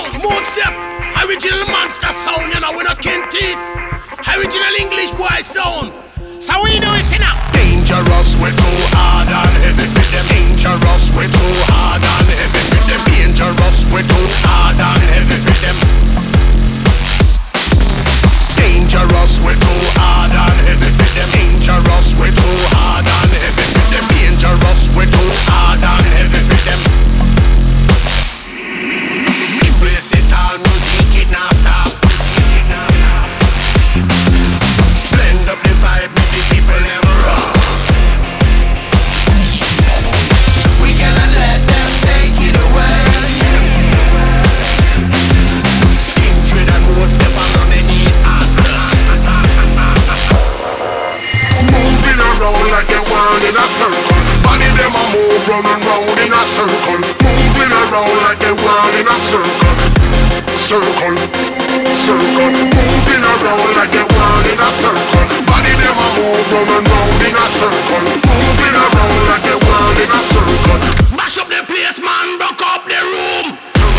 sound, mood step. Original monster sound, you know, we not kin teeth. Original English boy sound. So we do it now. Dangerous, we too hard and heavy with them. Dangerous, we too hard and heavy with them. Dangerous, we too hard and heavy with them. Dangerous, we too hard and heavy with them. Dangerous, we too hard and heavy with them. Dangerous, we too hard and heavy with them. Replace it all, music it now stop. Blend up the vibe, make the people them rock. We cannot let them take it away. Skin trade and road step on the need. Moving around like a world in a circle. Body them a move round and round in a circle. Moving around like a world in a circle. Circle, circle. Moving around like a world in a circle. Body them a move round and round in a circle. Moving around like a world in a circle. Mash up the place, man, rock up the room.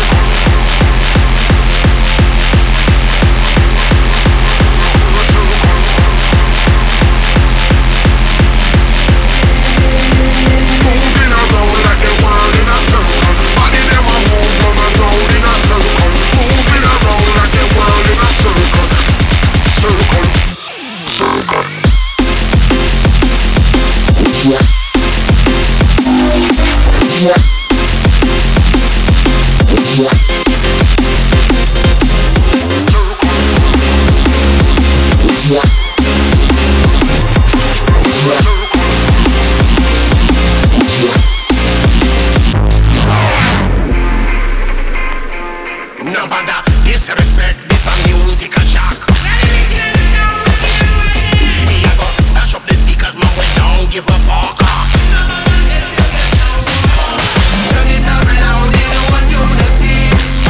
Moving around like a world in a circle. Body them a move round and round in a circle. Moving around like a world in a circle. Circle, circle. No bother, disrespect, this a music a shock. We a go stash up the speakers, man, we don't give a fuck. Turn it around in one unity.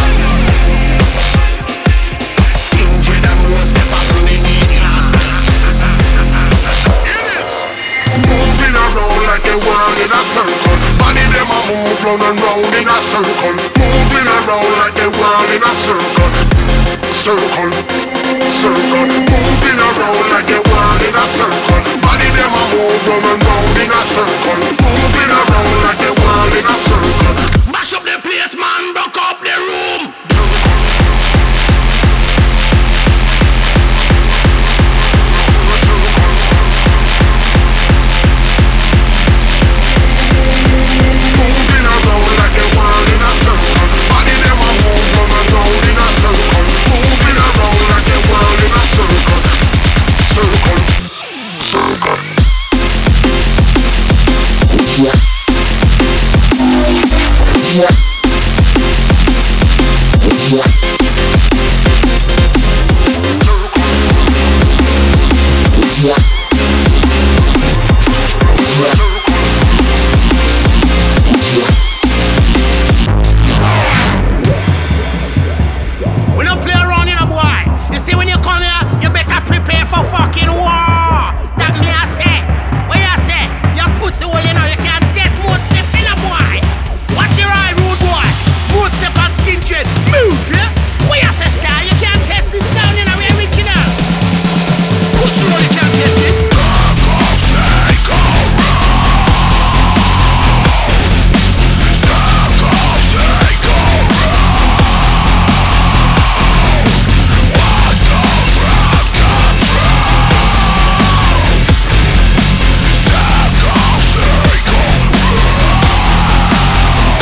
Skin dread and road step up on the need. Moving around like a world in a circle. Body them a move round and round in a circle. Moving around like a world in a circle. Circle, circle. Moving around like a world in a circle. Body them a move round and round in a circle. Moving around like a world in a circle. Mash up the place, man, rock up the room. Moving around like a world in a circle. Body them a move round and round in a circle. Moving around like a world in a circle. Circle, circle. Yeah.